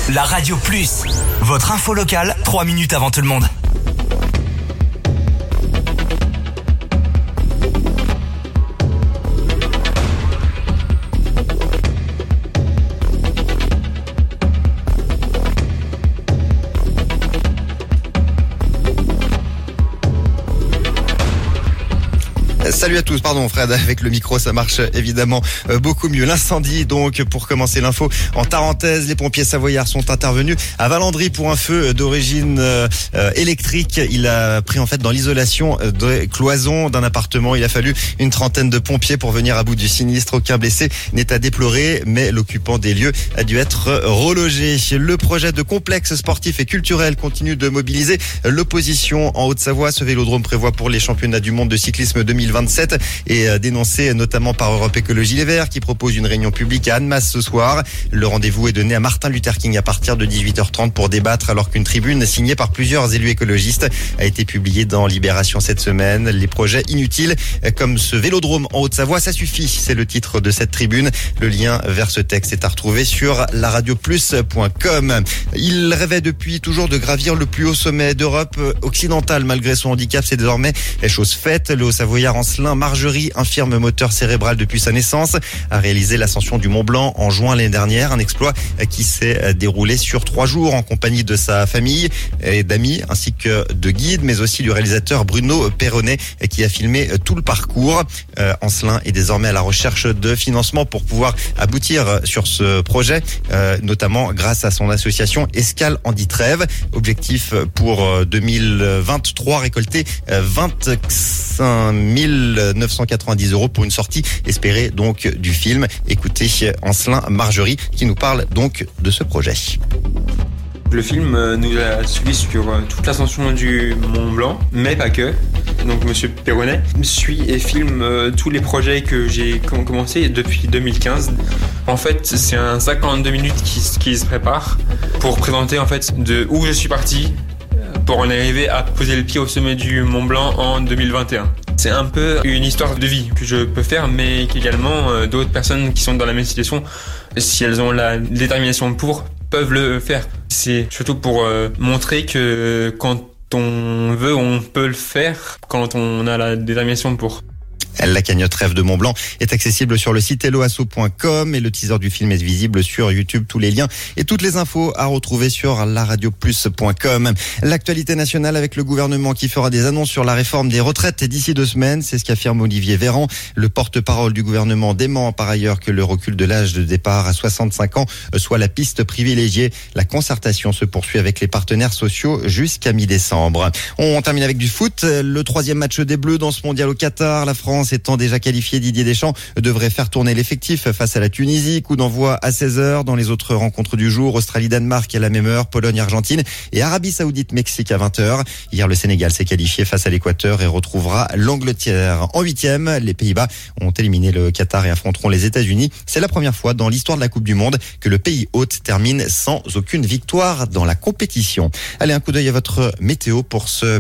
La Radio Plus, votre info locale, 3 minutes avant tout le monde. Salut à tous, pardon Fred, avec le micro ça marche évidemment beaucoup mieux. L'incendie donc, pour commencer l'info, en Tarentaise, les pompiers savoyards sont intervenus à Valandry pour un feu d'origine électrique. Il a pris en fait dans l'isolation des cloisons d'un appartement. Il a fallu une trentaine de pompiers pour venir à bout du sinistre. Aucun blessé n'est à déplorer, mais l'occupant des lieux a dû être relogé. Le projet de complexe sportif et culturel continue de mobiliser l'opposition en Haute-Savoie. Ce vélodrome prévoit pour les championnats du monde de cyclisme 2027 et dénoncé notamment par Europe Écologie Les Verts qui propose une réunion publique à Annemasse ce soir. Le rendez-vous est donné à Martin Luther King à partir de 18h30 pour débattre, alors qu'une tribune signée par plusieurs élus écologistes a été publiée dans Libération cette semaine. Les projets inutiles comme ce vélodrome en Haute-Savoie, ça suffit, c'est le titre de cette tribune. Le lien vers ce texte est à retrouver sur laradioplus.com. Il rêvait depuis toujours de gravir le plus haut sommet d'Europe occidentale. Malgré son handicap, c'est désormais chose faite. Le Haut-Savoyard Ancelin Margerie, infirme moteur cérébral depuis sa naissance, a réalisé l'ascension du Mont Blanc en juin l'année dernière. Un exploit qui s'est déroulé sur 3 jours en compagnie de sa famille et d'amis ainsi que de guides, mais aussi du réalisateur Bruno Perronnet qui a filmé tout le parcours. Ancelin est désormais à la recherche de financement pour pouvoir aboutir sur ce projet, notamment grâce à son association Escale Andy Trèves. Objectif pour 2023, récolter 25 990 € pour une sortie espérée donc du film. Écoutez Ancelin Margerie qui nous parle donc de ce projet. Le film nous a suivi sur toute l'ascension du Mont Blanc, mais pas que. Donc Monsieur Perronnet suit et filme tous les projets que j'ai commencé depuis 2015. En fait, c'est un 52 minutes qui se prépare pour présenter en fait de où je suis parti pour en arriver à poser le pied au sommet du Mont Blanc en 2021. C'est un peu une histoire de vie que je peux faire, mais qu'également d'autres personnes qui sont dans la même situation, si elles ont la détermination pour, peuvent le faire. C'est surtout pour montrer que quand on veut, on peut le faire, quand on a la détermination pour. La cagnotte Rêve de Mont Blanc est accessible sur le site helloasso.com et le teaser du film est visible sur YouTube. Tous les liens et toutes les infos à retrouver sur laradioplus.com. L'actualité nationale avec le gouvernement qui fera des annonces sur la réforme des retraites d'ici 2 semaines. C'est ce qu'affirme Olivier Véran. Le porte-parole du gouvernement dément par ailleurs que le recul de l'âge de départ à 65 ans soit la piste privilégiée. La concertation se poursuit avec les partenaires sociaux jusqu'à mi-décembre. On termine avec du foot. Le 3e match des Bleus dans ce mondial au Qatar. La France étant déjà qualifié, Didier Deschamps devrait faire tourner l'effectif face à la Tunisie. Coup d'envoi à 16h. Dans les autres rencontres du jour, Australie-Danemark à la même heure, Pologne-Argentine et Arabie Saoudite-Mexique à 20h. Hier, le Sénégal s'est qualifié face à l'Équateur et retrouvera l'Angleterre en 8e. Les Pays-Bas ont éliminé le Qatar et affronteront les États-Unis. C'est la première fois dans l'histoire de la Coupe du Monde que le pays hôte termine sans aucune victoire dans la compétition. Allez, un coup d'œil à votre météo pour ce